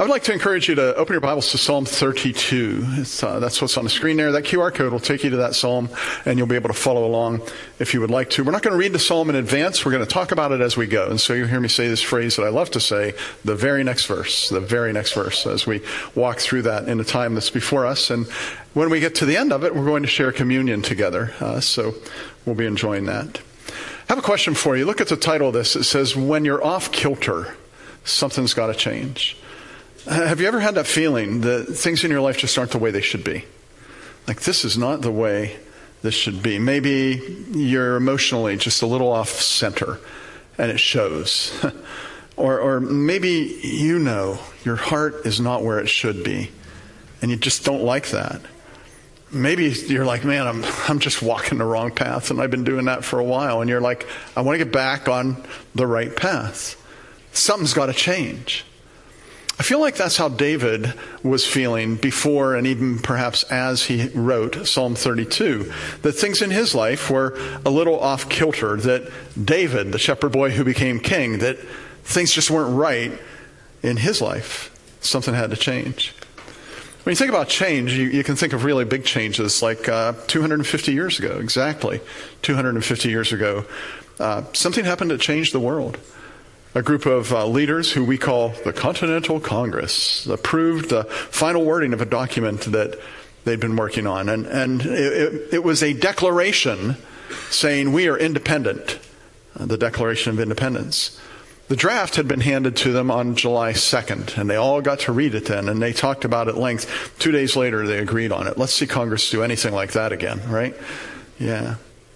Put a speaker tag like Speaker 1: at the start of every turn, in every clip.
Speaker 1: I would like to encourage you to open your Bibles to Psalm 32. That's what's on the screen there. That QR code will take you to that psalm, and you'll be able to follow along if you would like to. We're not going to read the psalm in advance. We're going to talk about it as we go. And so you'll hear me say this phrase that I love to say, the very next verse, as we walk through that in the time that's before us. And when we get to the end of it, we're going to share communion together. So we'll be enjoying that. I have a question for you. Look at the title of this. It says, when you're off kilter, something's got to change. Have you ever had that feeling that things in your life just aren't the way they should be? Like, this is not the way this should be. Maybe you're emotionally just a little off center, and it shows. or maybe your heart is not where it should be, and you just don't like that. Maybe you're like, man, I'm just walking the wrong path, and I've been doing that for a while. And you're like, I want to get back on the right path. Something's got to change. I feel like that's how David was feeling before and even perhaps as he wrote Psalm 32. That things in his life were a little off kilter. That David, the shepherd boy who became king, that things just weren't right in his life. Something had to change. When you think about change, you can think of really big changes like 250 years ago, exactly 250 years ago. Something happened that changed the world. A group of leaders who we call the Continental Congress approved the final wording of a document that they'd been working on. And it was a declaration saying we are independent, the Declaration of Independence. The draft had been handed to them on July 2nd, and they all got to read it then, and they talked about it at length. 2 days later, they agreed on it. Let's see Congress do anything like that again, right? Yeah.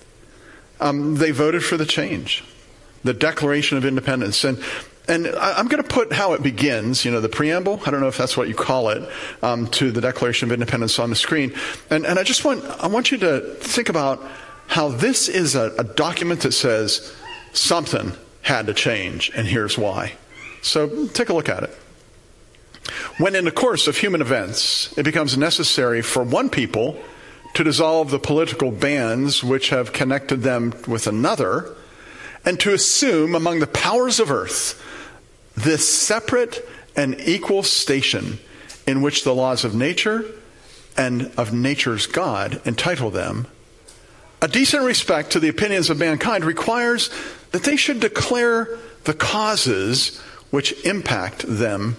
Speaker 1: They voted for the change. The Declaration of Independence. And I'm going to put how it begins, the preamble. I don't know if that's what you call it, to the Declaration of Independence on the screen. And I want you to think about how this is a document that says something had to change, and here's why. So take a look at it. When in the course of human events, it becomes necessary for one people to dissolve the political bands which have connected them with another, and to assume among the powers of earth this separate and equal station in which the laws of nature and of nature's God entitle them, a decent respect to the opinions of mankind requires that they should declare the causes which impact them,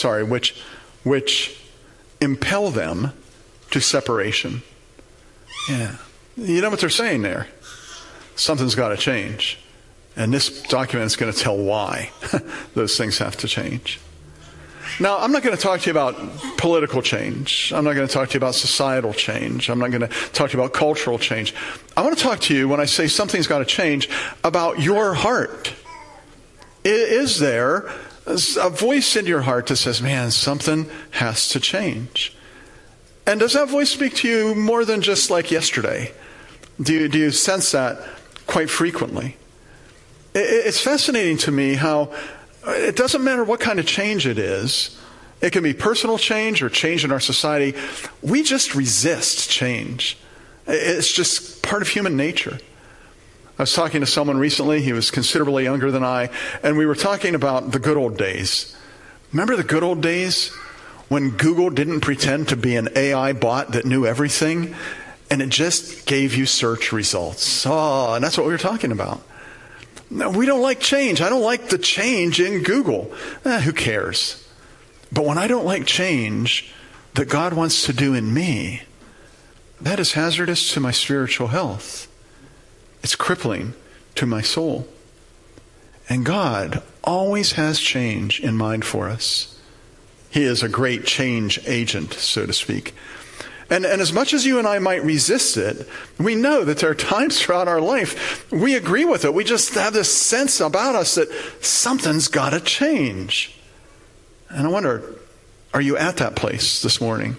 Speaker 1: which impel them to separation. Yeah. You know what they're saying there? Something's got to change. And this document is going to tell why those things have to change. Now, I'm not going to talk to you about political change. I'm not going to talk to you about societal change. I'm not going to talk to you about cultural change. I want to talk to you, when I say something's got to change, about your heart. Is there a voice in your heart that says, man, something has to change? And does that voice speak to you more than just like yesterday? Do you sense that quite frequently? It's fascinating to me how it doesn't matter what kind of change it is. It can be personal change or change in our society. We just resist change. It's just part of human nature. I was talking to someone recently. He was considerably younger than I, and we were talking about the good old days. Remember the good old days when Google didn't pretend to be an AI bot that knew everything, and it just gave you search results? Oh, and that's what we were talking about. No, we don't like change. I don't like the change in Google. Who cares? But when I don't like change that God wants to do in me, that is hazardous to my spiritual health. It's crippling to my soul. And God always has change in mind for us. He is a great change agent, so to speak. And as much as you and I might resist it, we know that there are times throughout our life we agree with it. We just have this sense about us that something's got to change. And I wonder, are you at that place this morning?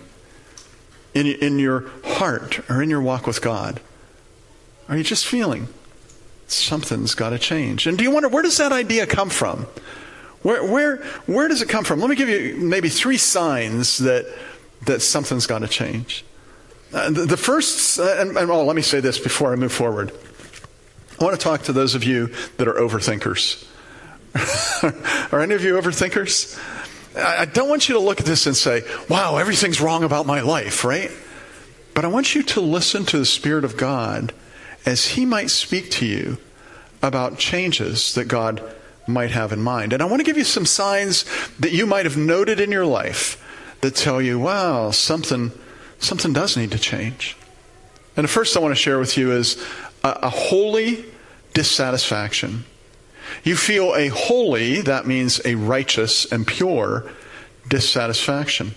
Speaker 1: In your heart or in your walk with God? Are you just feeling something's got to change? And do you wonder, where does that idea come from? Where does it come from? Let me give you maybe 3 signs that something's got to change. The first, let me say this before I move forward. I want to talk to those of you that are overthinkers. Are any of you overthinkers? I don't want you to look at this and say, wow, everything's wrong about my life, right? But I want you to listen to the Spirit of God as He might speak to you about changes that God might have in mind. And I want to give you some signs that you might have noted in your life that tell you, wow, something does need to change. And the first I want to share with you is a holy dissatisfaction. You feel a holy, that means a righteous and pure dissatisfaction.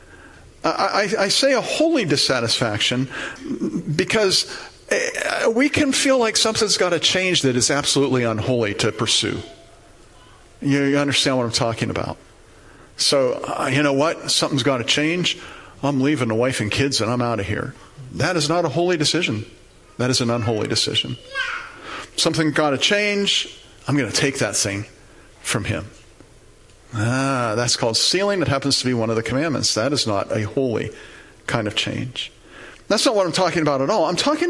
Speaker 1: I say a holy dissatisfaction because we can feel like something's got to change that is absolutely unholy to pursue. You understand what I'm talking about? So, you know what? Something's got to change. I'm leaving the wife and kids and I'm out of here. That is not a holy decision. That is an unholy decision. Something got to change. I'm going to take that thing from him. That's called stealing. That happens to be one of the commandments. That is not a holy kind of change. That's not what I'm talking about at all. I'm talking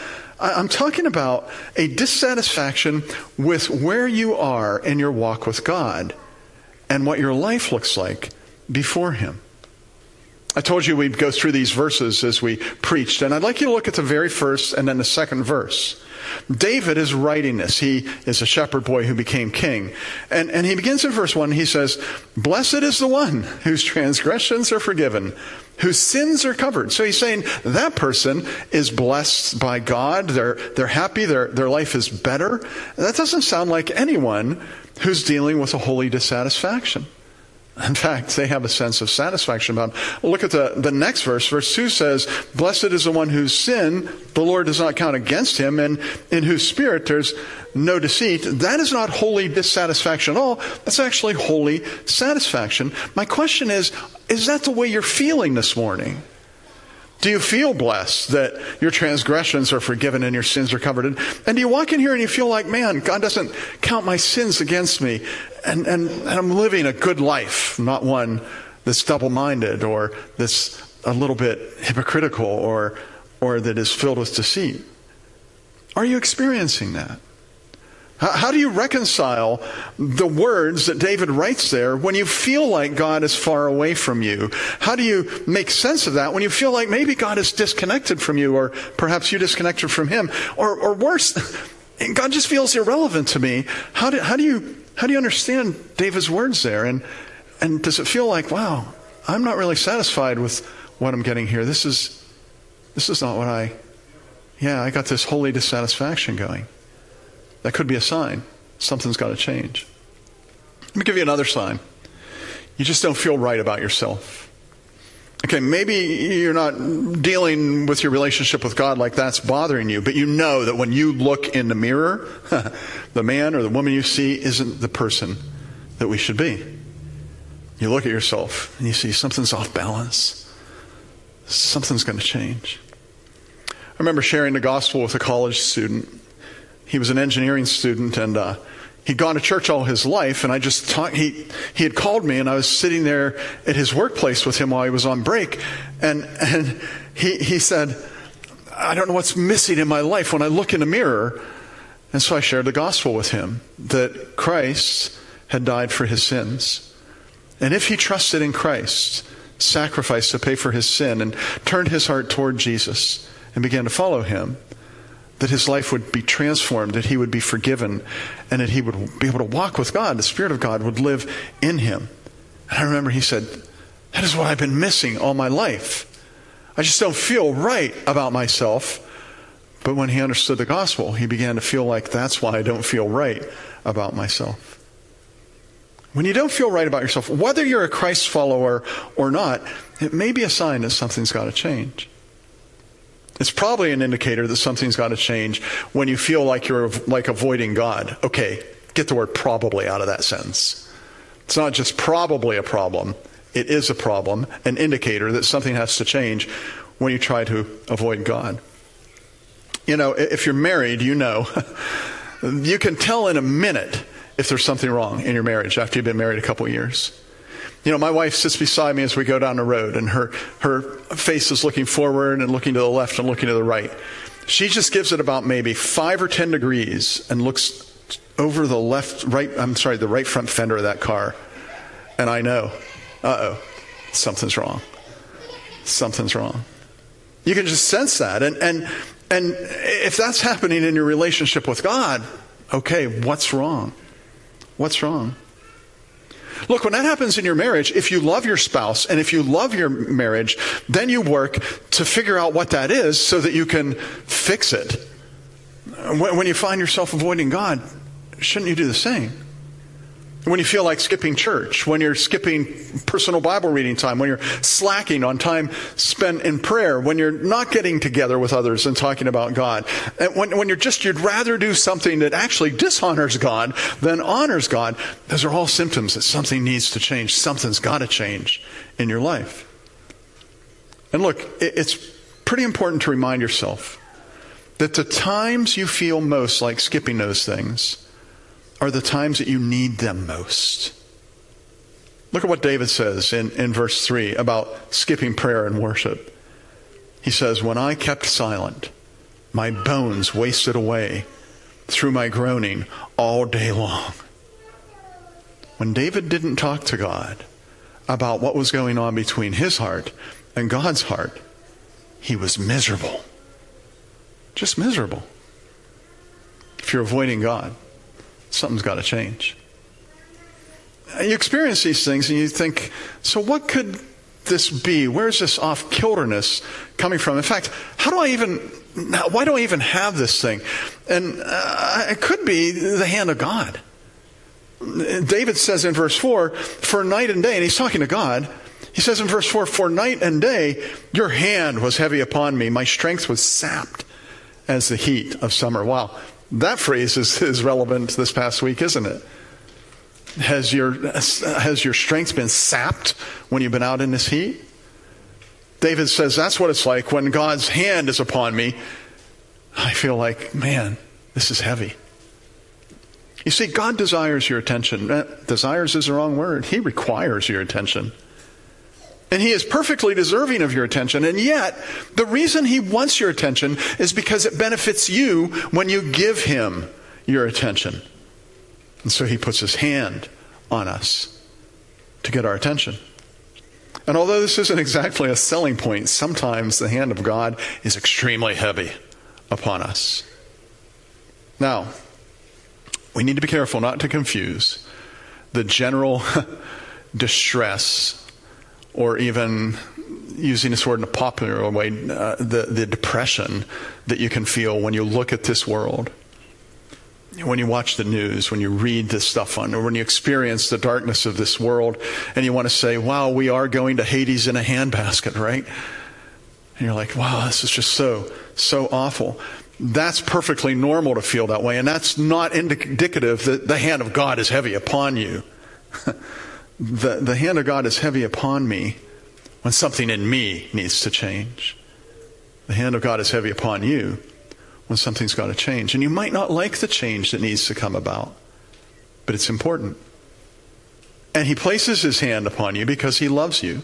Speaker 1: about a dissatisfaction with where you are in your walk with God and what your life looks like before Him. I told you we'd go through these verses as we preached, and I'd like you to look at the very first and then the second verse. David is writing this. He is a shepherd boy who became king. And he begins in verse 1. He says, "Blessed is the one whose transgressions are forgiven, whose sins are covered." So he's saying that person is blessed by God. They're happy. Their life is better. That doesn't sound like anyone who's dealing with a holy dissatisfaction. In fact, they have a sense of satisfaction about it. Look at the next verse. Verse 2 says, "Blessed is the one whose sin the Lord does not count against him, and in whose spirit there's no deceit." That is not holy dissatisfaction at all. That's actually holy satisfaction. My question is that the way you're feeling this morning? Do you feel blessed that your transgressions are forgiven and your sins are covered? And do you walk in here and you feel like, man, God doesn't count my sins against me, and I'm living a good life, not one that's double-minded or that's a little bit hypocritical or that is filled with deceit? Are you experiencing that? How do you reconcile the words that David writes there when you feel like God is far away from you? How do you make sense of that when you feel like maybe God is disconnected from you, or perhaps you disconnected from Him, or worse, God just feels irrelevant to me? How do you understand David's words there? And does it feel like, wow, I'm not really satisfied with what I'm getting here? This is not what I got this holy dissatisfaction going. That could be a sign. Something's got to change. Let me give you another sign. You just don't feel right about yourself. Okay, maybe you're not dealing with your relationship with God like that's bothering you, but you know that when you look in the mirror, the man or the woman you see isn't the person that we should be. You look at yourself and you see something's off balance. Something's going to change. I remember sharing the gospel with a college student. He was an engineering student, and he'd gone to church all his life, and he had called me, and I was sitting there at his workplace with him while he was on break, and he said, "I don't know what's missing in my life when I look in the mirror." And so I shared the gospel with him, that Christ had died for his sins. And if he trusted in Christ, sacrificed to pay for his sin, and turned his heart toward Jesus and began to follow him, that his life would be transformed, that he would be forgiven, and that he would be able to walk with God. The Spirit of God would live in him. And I remember he said, "That is what I've been missing all my life. I just don't feel right about myself." But when he understood the gospel, he began to feel like that's why I don't feel right about myself. When you don't feel right about yourself, whether you're a Christ follower or not, it may be a sign that something's got to change. It's probably an indicator that something's got to change when you feel like you're like avoiding God. Okay, get the word probably out of that sentence. It's not just probably a problem. It is a problem, an indicator that something has to change when you try to avoid God. You know, if you're married, you know, you can tell in a minute if there's something wrong in your marriage after you've been married a couple of years. You know, my wife sits beside me as we go down the road, and her face is looking forward and looking to the left and looking to the right. She just gives it about maybe 5 or 10 degrees and looks over the right front fender of that car. And I know uh-oh, something's wrong. Something's wrong. You can just sense that. And if that's happening in your relationship with God, okay, what's wrong? What's wrong? Look, when that happens in your marriage, if you love your spouse and if you love your marriage, then you work to figure out what that is so that you can fix it. When you find yourself avoiding God, shouldn't you do the same? When you feel like skipping church, when you're skipping personal Bible reading time, when you're slacking on time spent in prayer, when you're not getting together with others and talking about God, and when you'd rather do something that actually dishonors God than honors God, those are all symptoms that something needs to change. Something's got to change in your life. And look, it's pretty important to remind yourself that the times you feel most like skipping those things are the times that you need them most. Look at what David says in verse 3 about skipping prayer and worship. He says, when I kept silent, my bones wasted away through my groaning all day long. When David didn't talk to God about what was going on between his heart and God's heart, he was miserable. Just miserable. If you're avoiding God, something's got to change. You experience these things and you think, so what could this be? Where's this off-kilterness coming from? In fact, why do I even have this thing? And it could be the hand of God. David says in verse 4, for night and day, and he's talking to God, he says in verse 4, for night and day, your hand was heavy upon me. My strength was sapped as the heat of summer. Wow. That phrase is relevant this past week, isn't it? Has your strength been sapped when you've been out in this heat? David says that's what it's like when God's hand is upon me. I feel like, man, this is heavy. You see, God desires your attention. Desires is the wrong word. He requires your attention. And he is perfectly deserving of your attention. And yet, the reason he wants your attention is because it benefits you when you give him your attention. And so he puts his hand on us to get our attention. And although this isn't exactly a selling point, sometimes the hand of God is extremely heavy upon us. Now, we need to be careful not to confuse the general distress, or even using this word in a popular way, the depression that you can feel when you look at this world. When you watch the news, when you read this stuff or when you experience the darkness of this world, and you want to say, wow, we are going to Hades in a handbasket, right? And you're like, wow, this is just so awful. That's perfectly normal to feel that way, and that's not indicative that the hand of God is heavy upon you. The hand of God is heavy upon me when something in me needs to change. The hand of God is heavy upon you when something's got to change. And you might not like the change that needs to come about, but it's important. And he places his hand upon you because he loves you.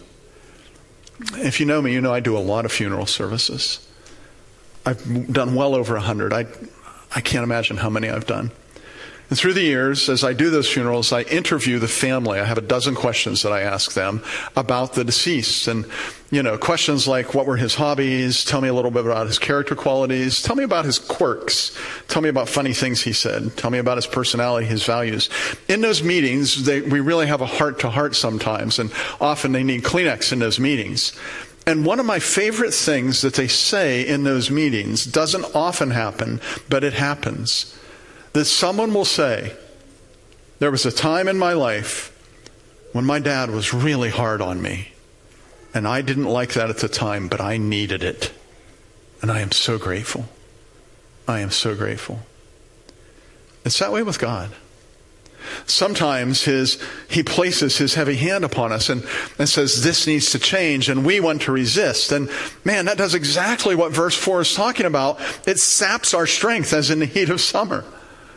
Speaker 1: If you know me, you know I do a lot of funeral services. I've done well over 100. I can't imagine how many I've done. And through the years, as I do those funerals, I interview the family. I have a dozen questions that I ask them about the deceased. And, questions like, what were his hobbies? Tell me a little bit about his character qualities. Tell me about his quirks. Tell me about funny things he said. Tell me about his personality, his values. In those meetings, we really have a heart-to-heart sometimes, and often they need Kleenex in those meetings. And one of my favorite things that they say in those meetings doesn't often happen, but it happens. That someone will say, there was a time in my life when my dad was really hard on me. And I didn't like that at the time, but I needed it. And I am so grateful. I am so grateful. It's that way with God. Sometimes he places his heavy hand upon us and says, this needs to change, and we want to resist. And man, that does exactly what verse 4 is talking about. It saps our strength as in the heat of summer.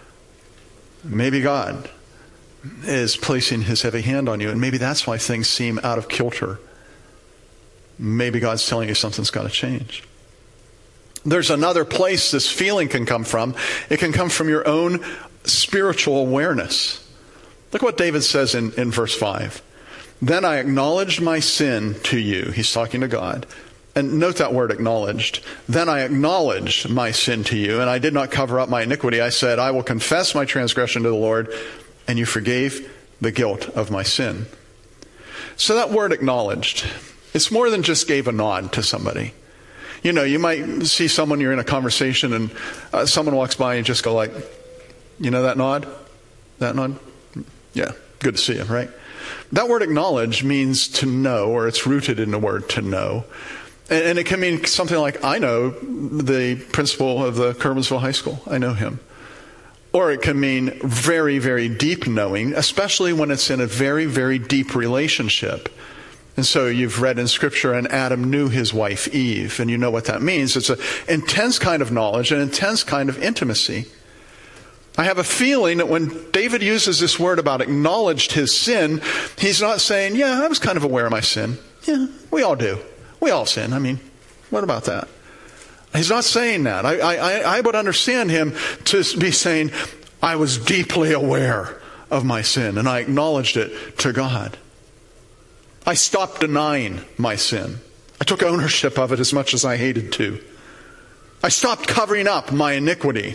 Speaker 1: Maybe God is placing his heavy hand on you, and maybe that's why things seem out of kilter. Maybe God's telling you something's got to change. There's another place this feeling can come from. It can come from your own spiritual awareness. Look what David says in verse 5. Then I acknowledged my sin to you. He's talking to God. And note that word acknowledged. Then I acknowledged my sin to you, and I did not cover up my iniquity. I said, I will confess my transgression to the Lord, and you forgave the guilt of my sin. So that word acknowledged, it's more than just gave a nod to somebody. You know, you might see someone, you're in a conversation, and someone walks by and just go like, you know that nod? That nod? Yeah, good to see you, right? That word acknowledge means to know, or it's rooted in the word to know. And it can mean something like, I know the principal of the Kerwinsville High School. I know him. Or it can mean very, very deep knowing, especially when it's in a very, very deep relationship. And so you've read in Scripture, and Adam knew his wife Eve, and you know what that means. It's an intense kind of knowledge, an intense kind of intimacy. I have a feeling that when David uses this word about acknowledged his sin, he's not saying, yeah, I was kind of aware of my sin. Yeah, we all do. We all sin. I mean, what about that? He's not saying that. I would understand him to be saying, I was deeply aware of my sin, and I acknowledged it to God. I stopped denying my sin. I took ownership of it as much as I hated to. I stopped covering up my iniquity.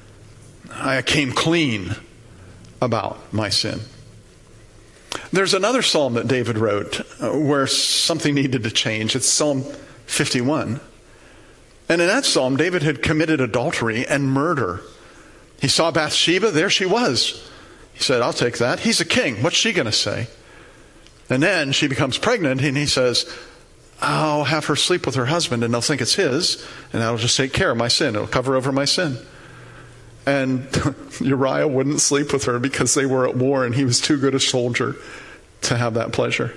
Speaker 1: I came clean about my sin. There's another psalm that David wrote where something needed to change. It's Psalm 51. And in that psalm, David had committed adultery and murder. He saw Bathsheba, there she was. He said, I'll take that. He's a king. What's she going to say? And then she becomes pregnant, and he says, I'll have her sleep with her husband, and they'll think it's his, and that'll just take care of my sin. It'll cover over my sin. And Uriah wouldn't sleep with her because they were at war, and he was too good a soldier to have that pleasure.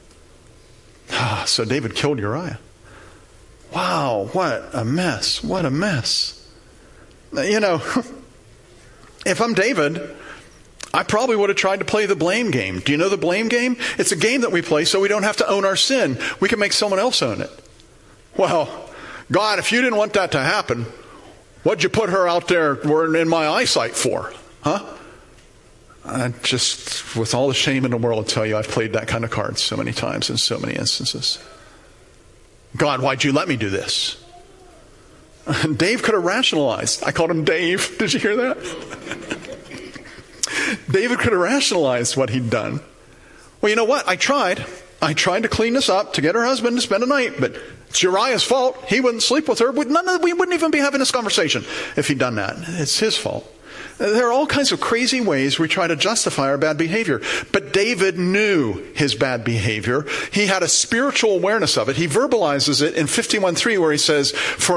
Speaker 1: So David killed Uriah. Wow, what a mess. What a mess. You know, if I'm David, I probably would have tried to play the blame game. Do you know the blame game? It's a game that we play so we don't have to own our sin. We can make someone else own it. Well, God, if you didn't want that to happen, what'd you put her out there in my eyesight for? Huh? I just, with all the shame in the world, tell you I've played that kind of card so many times in so many instances. God, why'd you let me do this? Dave could have rationalized. I called him Dave. Did you hear that? David could have rationalized what he'd done. Well, you know what? I tried. I tried to clean this up to get her husband to spend a night, but it's Uriah's fault. He wouldn't sleep with her. We wouldn't even be having this conversation if he'd done that. It's his fault. There are all kinds of crazy ways we try to justify our bad behavior. But David knew his bad behavior. He had a spiritual awareness of it. He verbalizes it in 51:3 where he says, for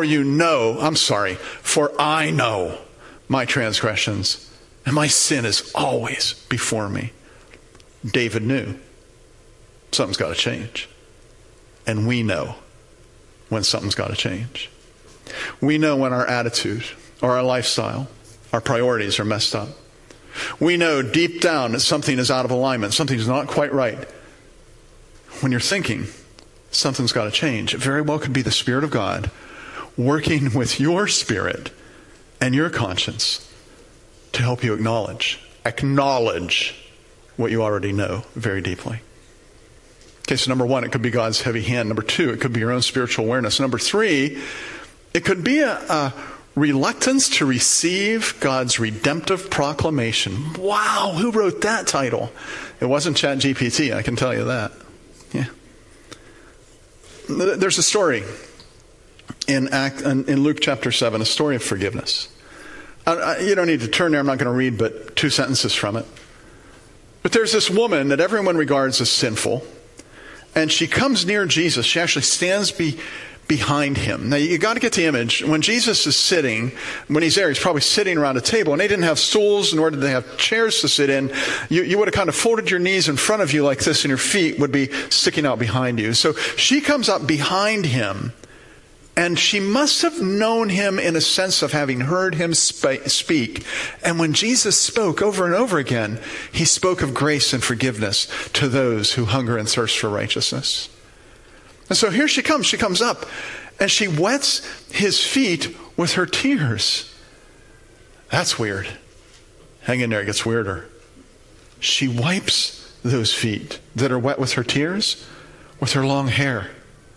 Speaker 1: I know my transgressions, and my sin is always before me. David knew something's got to change. And we know when something's got to change. We know when our attitude or our lifestyle, our priorities are messed up. We know deep down that something is out of alignment. Something's not quite right. When you're thinking something's got to change, it very well could be the Spirit of God working with your spirit and your conscience to help you acknowledge what you already know very deeply. Okay, so number one, it could be God's heavy hand. Number two, it could be your own spiritual awareness. Number three, it could be a reluctance to receive God's redemptive proclamation. Wow, who wrote that title? It wasn't ChatGPT, I can tell you that. Yeah. There's a story in Luke chapter 7, a story of forgiveness. You don't need to turn there, I'm not going to read but 2 sentences from it. But there's this woman that everyone regards as sinful, and she comes near Jesus. She actually stands behind him. Now, you got to get the image. When Jesus is sitting, when he's there, he's probably sitting around a table, and they didn't have stools, nor did they have chairs to sit in. You would have kind of folded your knees in front of you like this, and your feet would be sticking out behind you. So she comes up behind him, and she must have known him in a sense of having heard him speak. And when Jesus spoke over and over again, he spoke of grace and forgiveness to those who hunger and thirst for righteousness. And so here she comes up, and she wets his feet with her tears. That's weird. Hang in there, it gets weirder. She wipes those feet that are wet with her tears with her long hair.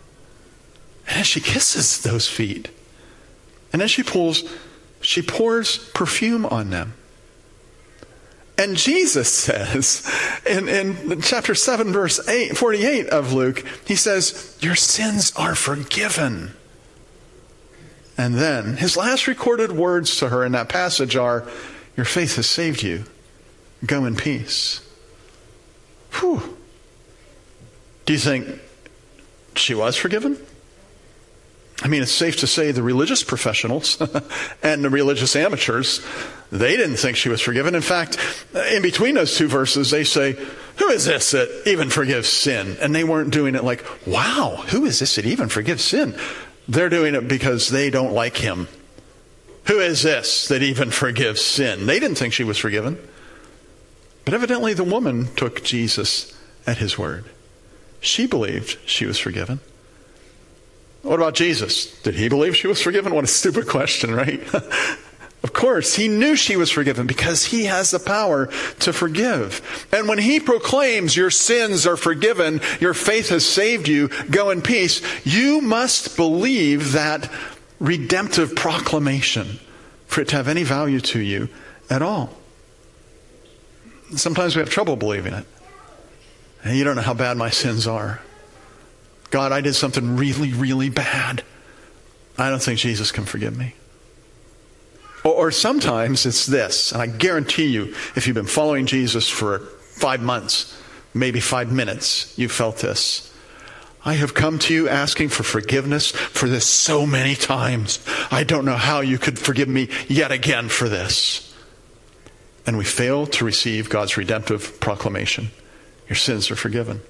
Speaker 1: And she kisses those feet. And then she pours perfume on them. And Jesus says in chapter 7, verse 48 of Luke, he says, your sins are forgiven. And then his last recorded words to her in that passage are, your faith has saved you. Go in peace. Whew. Do you think she was forgiven? I mean, it's safe to say the religious professionals and the religious amateurs, they didn't think she was forgiven. In fact, in between those two verses, they say, who is this that even forgives sin? And they weren't doing it like, wow, who is this that even forgives sin? They're doing it because they don't like him. Who is this that even forgives sin? They didn't think she was forgiven. But evidently the woman took Jesus at his word. She believed she was forgiven. What about Jesus? Did he believe she was forgiven? What a stupid question, right? Of course, he knew she was forgiven because he has the power to forgive. And when he proclaims your sins are forgiven, your faith has saved you, go in peace, you must believe that redemptive proclamation for it to have any value to you at all. Sometimes we have trouble believing it. And you don't know how bad my sins are. God, I did something really, really bad. I don't think Jesus can forgive me. Or sometimes it's this, and I guarantee you, if you've been following Jesus for 5 months, maybe 5 minutes, you felt this. I have come to you asking for forgiveness for this so many times. I don't know how you could forgive me yet again for this. And we fail to receive God's redemptive proclamation. Your sins are forgiven.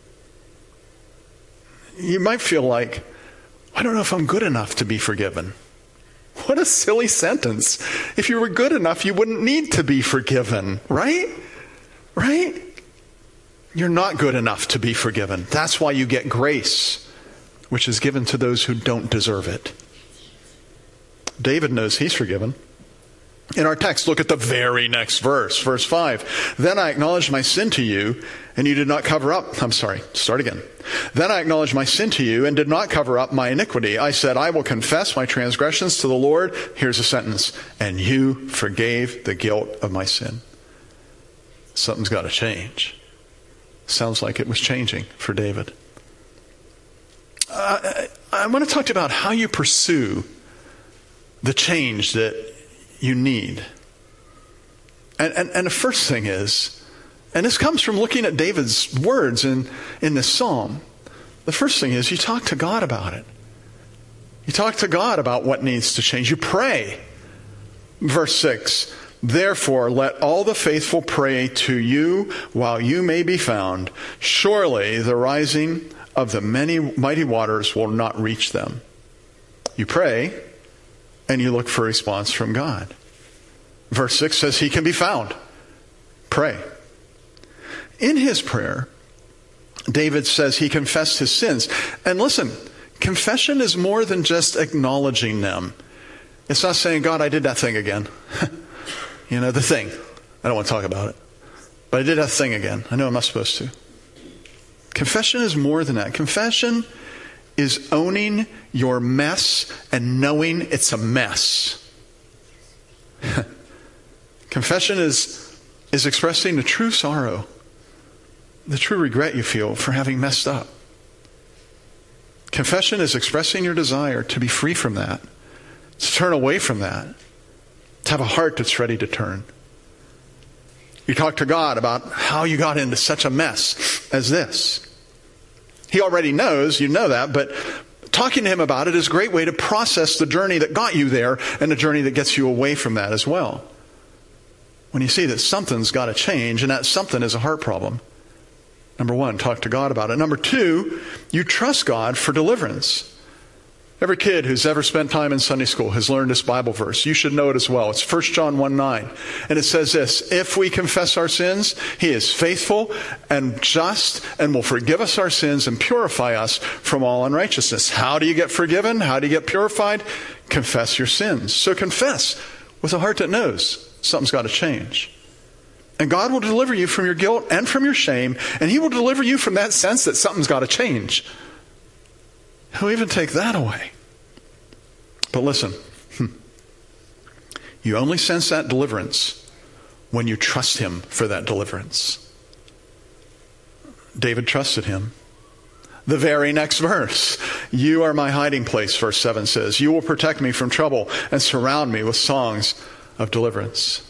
Speaker 1: You might feel like, I don't know if I'm good enough to be forgiven. What a silly sentence. If you were good enough, you wouldn't need to be forgiven, right? Right? You're not good enough to be forgiven. That's why you get grace, which is given to those who don't deserve it. David knows he's forgiven. In our text, look at the very next verse, verse 5. Then I acknowledged my sin to you, and you did not cover up. Start again. Then I acknowledged my sin to you and did not cover up my iniquity. I said, I will confess my transgressions to the Lord. Here's a sentence. And you forgave the guilt of my sin. Something's got to change. Sounds like it was changing for David. I want to talk to you about how you pursue the change that you need. And the first thing is, and this comes from looking at David's words in this psalm. The first thing is you talk to God about it. You talk to God about what needs to change. You pray. Verse 6, therefore let all the faithful pray to you while you may be found. Surely the rising of the many mighty waters will not reach them. You pray and you look for a response from God. Verse 6 says he can be found. Pray. In his prayer, David says he confessed his sins. And listen, confession is more than just acknowledging them. It's not saying, God, I did that thing again. The thing. I don't want to talk about it. But I did that thing again. I know I'm not supposed to. Confession is more than that. Confession is owning your mess and knowing it's a mess. Confession is expressing the true sorrow, the true regret you feel for having messed up. Confession is expressing your desire to be free from that, to turn away from that, to have a heart that's ready to turn. You talk to God about how you got into such a mess as this. He already knows, you know that, but talking to him about it is a great way to process the journey that got you there and the journey that gets you away from that as well. When you see that something's got to change, and that something is a heart problem. Number one, talk to God about it. Number two, you trust God for deliverance. Every kid who's ever spent time in Sunday school has learned this Bible verse. You should know it as well. It's 1 John 1:9. And it says this, if we confess our sins, he is faithful and just and will forgive us our sins and purify us from all unrighteousness. How do you get forgiven? How do you get purified? Confess your sins. So confess with a heart that knows something's got to change. And God will deliver you from your guilt and from your shame, and he will deliver you from that sense that something's got to change. He'll even take that away. But listen, you only sense that deliverance when you trust him for that deliverance. David trusted him. The very next verse, you are my hiding place, verse 7 says. You will protect me from trouble and surround me with songs of deliverance.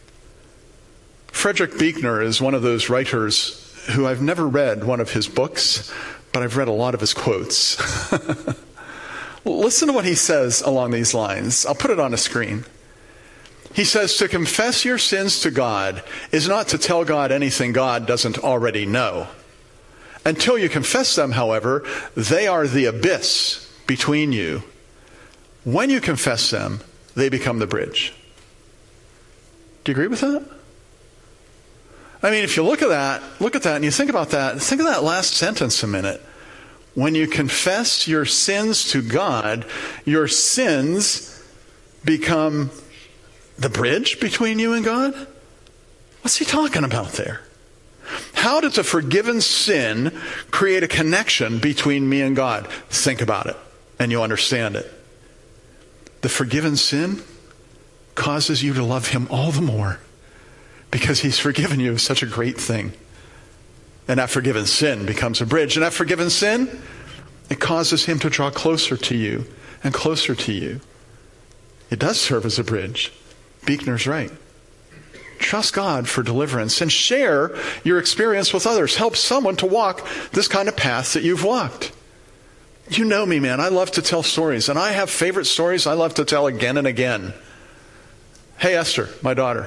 Speaker 1: Frederick Buechner is one of those writers who I've never read one of his books, but I've read a lot of his quotes. Listen to what he says along these lines. I'll put it on a screen. He says, to confess your sins to God is not to tell God anything God doesn't already know. Until you confess them, however, they are the abyss between you. When you confess them, they become the bridge. Do you agree with that? I mean, if you look at that and you think about that, think of that last sentence a minute. When you confess your sins to God, your sins become the bridge between you and God? What's he talking about there? How does a forgiven sin create a connection between me and God? Think about it, and you'll understand it. The forgiven sin causes you to love him all the more because he's forgiven you of such a great thing. And that forgiven sin becomes a bridge. And that forgiven sin, it causes him to draw closer to you and closer to you. It does serve as a bridge. Buechner's right. Trust God for deliverance and share your experience with others. Help someone to walk this kind of path that you've walked. You know me, man. I love to tell stories, and I have favorite stories I love to tell again and again. Hey, Esther, my daughter.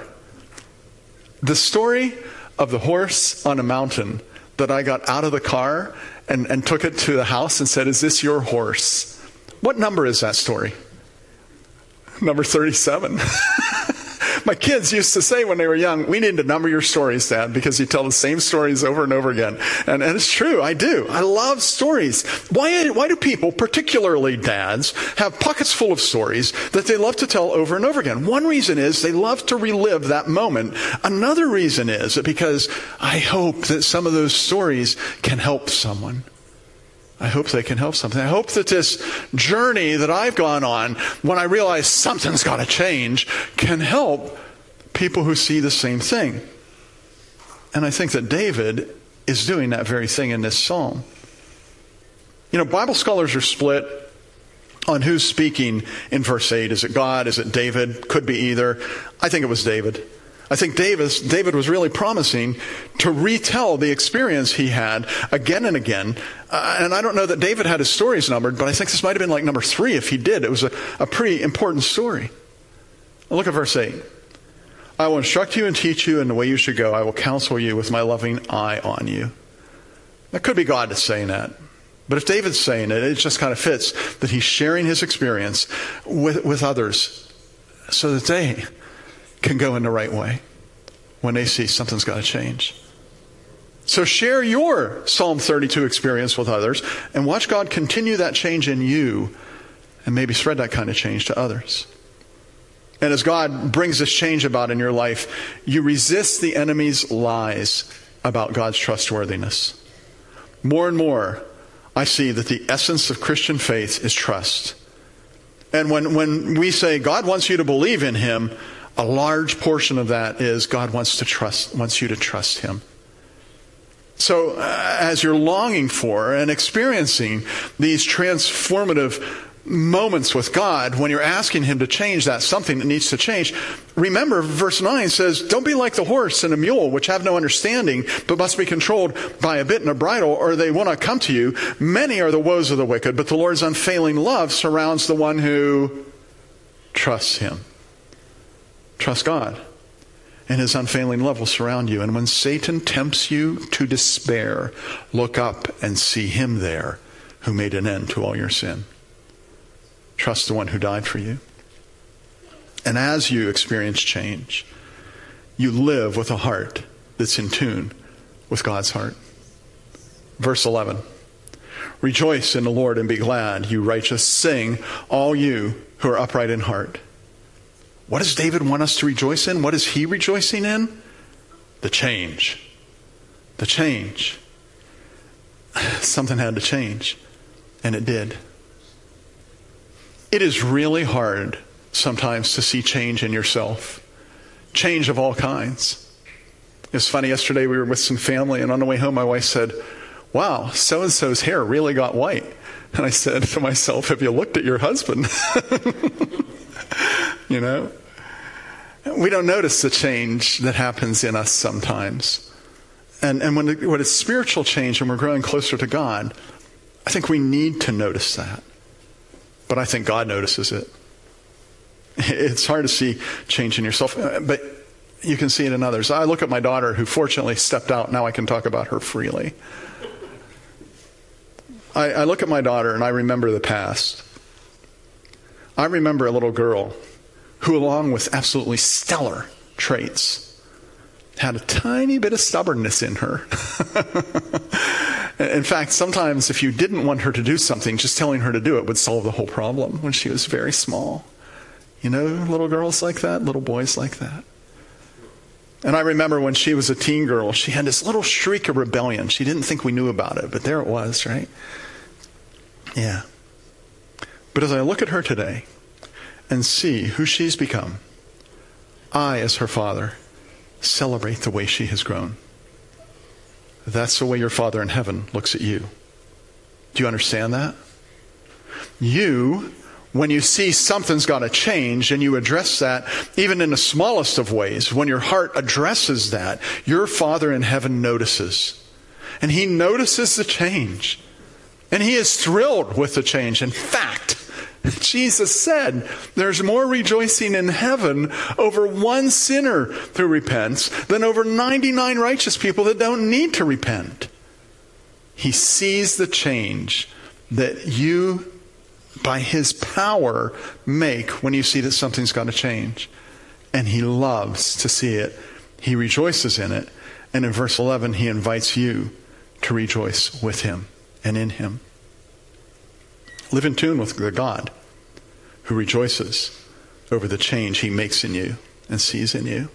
Speaker 1: The story of the horse on a mountain that I got out of the car and took it to the house and said, is this your horse? What number is that story? Number 37. My kids used to say when they were young, we need to number your stories, Dad, because you tell the same stories over and over again. And it's true, I do. I love stories. Why do people, particularly dads, have pockets full of stories that they love to tell over and over again? One reason is they love to relive that moment. Another reason is because I hope that some of those stories can help someone. I hope they can help something. I hope that this journey that I've gone on, when I realize something's got to change, can help people who see the same thing. And I think that David is doing that very thing in this psalm. You know, Bible scholars are split on who's speaking in verse 8. Is it God? Is it David? Could be either. I think it was David. I think David was really promising to retell the experience he had again and again. And I don't know that David had his stories numbered, but I think this might have been like number 3 if he did. It was a pretty important story. Look at verse 8. I will instruct you and teach you in the way you should go. I will counsel you with my loving eye on you. That could be God that's saying that. But if David's saying it, it just kind of fits that he's sharing his experience with others so that they can go in the right way when they see something's got to change. So share your Psalm 32 experience with others and watch God continue that change in you and maybe spread that kind of change to others. And as God brings this change about in your life, you resist the enemy's lies about God's trustworthiness. More and more, I see that the essence of Christian faith is trust. And when we say God wants you to believe in him, a large portion of that is God wants you to trust him. So as you're longing for and experiencing these transformative moments with God, when you're asking him to change that something that needs to change, remember verse 9 says, don't be like the horse and a mule, which have no understanding, but must be controlled by a bit and a bridle, or they will not come to you. Many are the woes of the wicked, but the Lord's unfailing love surrounds the one who trusts him. Trust God, and his unfailing love will surround you. And when Satan tempts you to despair, look up and see him there who made an end to all your sin. Trust the one who died for you. And as you experience change, you live with a heart that's in tune with God's heart. Verse 11. Rejoice in the Lord and be glad, you righteous. Sing, all you who are upright in heart. What does David want us to rejoice in? What is he rejoicing in? The change. Something had to change, and it did. It is really hard sometimes to see change in yourself. Change of all kinds. It was funny, yesterday we were with some family, and on the way home my wife said, "Wow, so-and-so's hair really got white." And I said to myself, "Have you looked at your husband?" You know? We don't notice the change that happens in us sometimes. And when it's spiritual change and we're growing closer to God, I think we need to notice that. But I think God notices it. It's hard to see change in yourself, but you can see it in others. I look at my daughter, who fortunately stepped out. Now I can talk about her freely. I look at my daughter and I remember the past. I remember a little girl who, along with absolutely stellar traits, had a tiny bit of stubbornness in her. In fact, sometimes if you didn't want her to do something, just telling her to do it would solve the whole problem when she was very small. You know, little girls like that, little boys like that. And I remember when she was a teen girl, she had this little shriek of rebellion. She didn't think we knew about it, but there it was, right? Yeah. But as I look at her today and see who she's become, I, as her father, celebrate the way she has grown. That's the way your Father in heaven looks at you. Do you understand that? You, when you see something's got to change and you address that, even in the smallest of ways, when your heart addresses that, your Father in heaven notices. And He notices the change. And He is thrilled with the change. In fact, Jesus said, there's more rejoicing in heaven over one sinner who repents than over 99 righteous people that don't need to repent. He sees the change that you, by His power, make when you see that something's got to change. And He loves to see it. He rejoices in it. And in verse 11, He invites you to rejoice with Him and in Him. Live in tune with the God who rejoices over the change He makes in you and sees in you.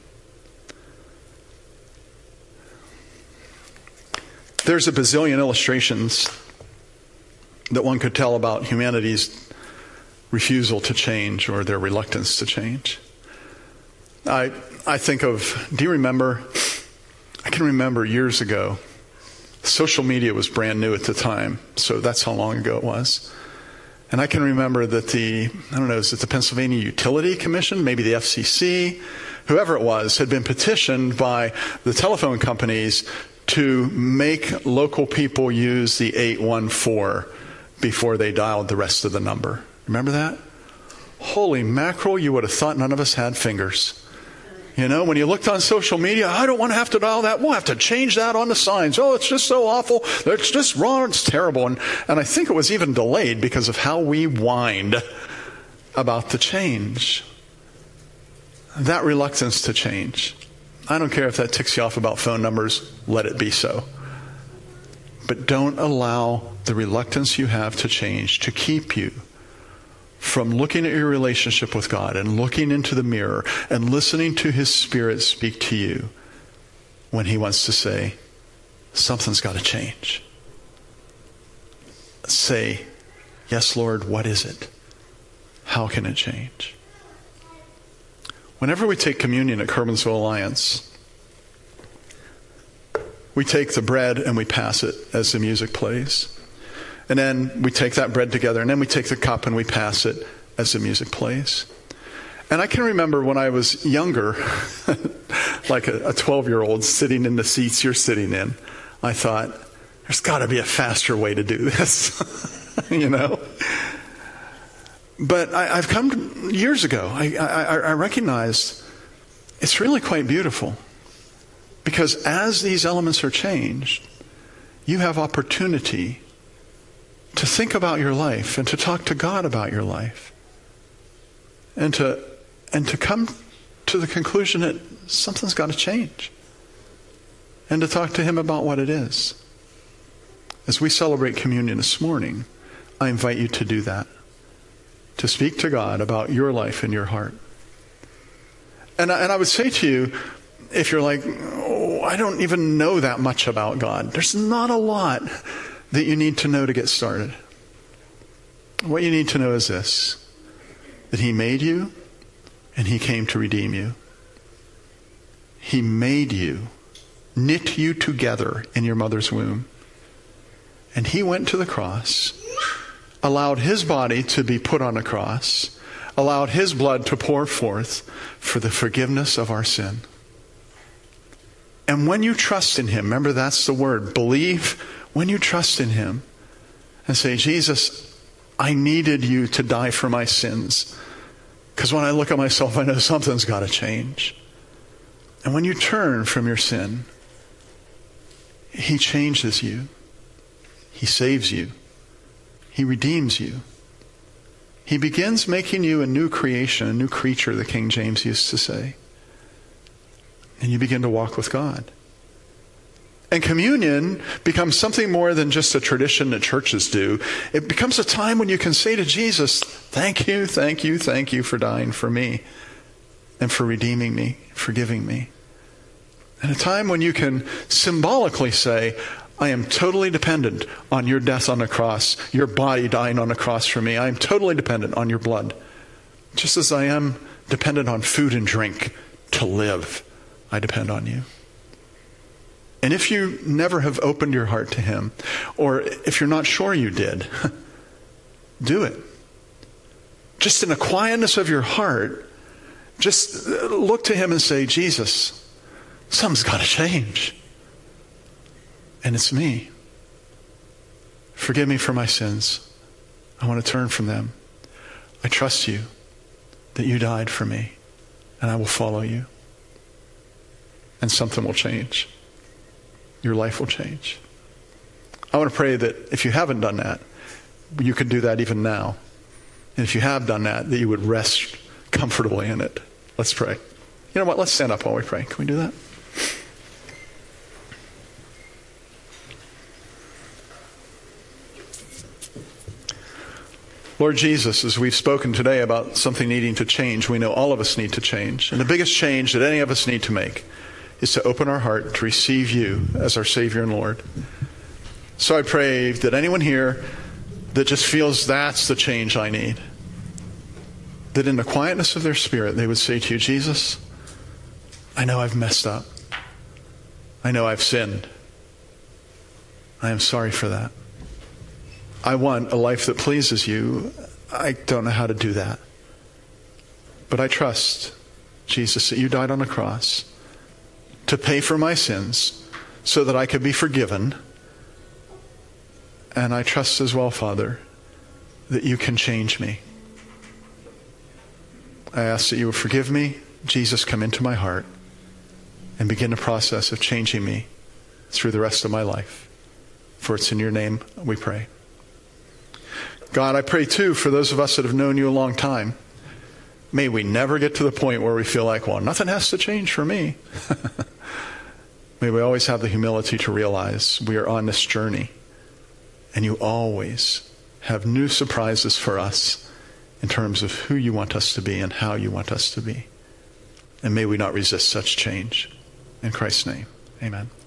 Speaker 1: There's a bazillion illustrations that one could tell about humanity's refusal to change or their reluctance to change. I think of, do you remember, I can remember years ago, social media was brand new at the time, so that's how long ago it was. And I can remember that is it the Pennsylvania Utility Commission, maybe the FCC, whoever it was, had been petitioned by the telephone companies to make local people use the 814 before they dialed the rest of the number. Remember that? Holy mackerel, you would have thought none of us had fingers. You know, when you looked on social media, I don't want to have to dial that. We'll have to change that on the signs. Oh, it's just so awful. It's just wrong. It's terrible. And I think it was even delayed because of how we whined about the change. That reluctance to change. I don't care if that ticks you off about phone numbers. Let it be so. But don't allow the reluctance you have to change to keep you from looking at your relationship with God and looking into the mirror and listening to His Spirit speak to you when He wants to say, something's got to change. Say, yes, Lord, what is it? How can it change? Whenever we take communion at Curbinsville Alliance, we take the bread and we pass it as the music plays. And then we take that bread together, and then we take the cup and we pass it as the music plays. And I can remember when I was younger, like a 12-year-old sitting in the seats you're sitting in, I thought, there's got to be a faster way to do this, you know? But I've come years ago, I recognized it's really quite beautiful. Because as these elements are changed, you have opportunity to think about your life and to talk to God about your life. And to come to the conclusion that something's got to change. And to talk to Him about what it is. As we celebrate communion this morning, I invite you to do that. To speak to God about your life and your heart. And I would say to you, if you're like, oh, I don't even know that much about God. There's not a lot that you need to know to get started. What you need to know is this, that he made you and he came to redeem you. He made you, knit you together in your mother's womb. And he went to the cross, allowed his body to be put on a cross, allowed his blood to pour forth for the forgiveness of our sin. And when you trust in him, remember that's the word, believe, when you trust in him and say, Jesus, I needed you to die for my sins. Because when I look at myself, I know something's got to change. And when you turn from your sin, he changes you. He saves you. He redeems you. He begins making you a new creation, a new creature, the King James used to say. And you begin to walk with God. And communion becomes something more than just a tradition that churches do. It becomes a time when you can say to Jesus, thank you, thank you, thank you for dying for me and for redeeming me, forgiving me. And a time when you can symbolically say, I am totally dependent on your death on the cross, your body dying on the cross for me. I am totally dependent on your blood. Just as I am dependent on food and drink to live, I depend on you. And if you never have opened your heart to him, or if you're not sure you did, do it. Just in the quietness of your heart, just look to him and say, Jesus, something's got to change. And it's me. Forgive me for my sins. I want to turn from them. I trust you that you died for me, and I will follow you. And something will change. Your life will change. I want to pray that if you haven't done that, you could do that even now. And if you have done that, that you would rest comfortably in it. Let's pray. You know what? Let's stand up while we pray. Can we do that? Lord Jesus, as we've spoken today about something needing to change, we know all of us need to change. And the biggest change that any of us need to make is to open our heart to receive you as our Savior and Lord. So I pray that anyone here that just feels that's the change I need, that in the quietness of their spirit they would say to you, Jesus, I know I've messed up. I know I've sinned. I am sorry for that. I want a life that pleases you. I don't know how to do that. But I trust, Jesus, that you died on the cross to pay for my sins so that I could be forgiven. And I trust as well, Father, that you can change me. I ask that you would forgive me. Jesus, come into my heart and begin the process of changing me through the rest of my life. For it's in your name we pray. God, I pray too for those of us that have known you a long time. May we never get to the point where we feel like, well, nothing has to change for me. May we always have the humility to realize we are on this journey. And you always have new surprises for us in terms of who you want us to be and how you want us to be. And may we not resist such change. In Christ's name, amen.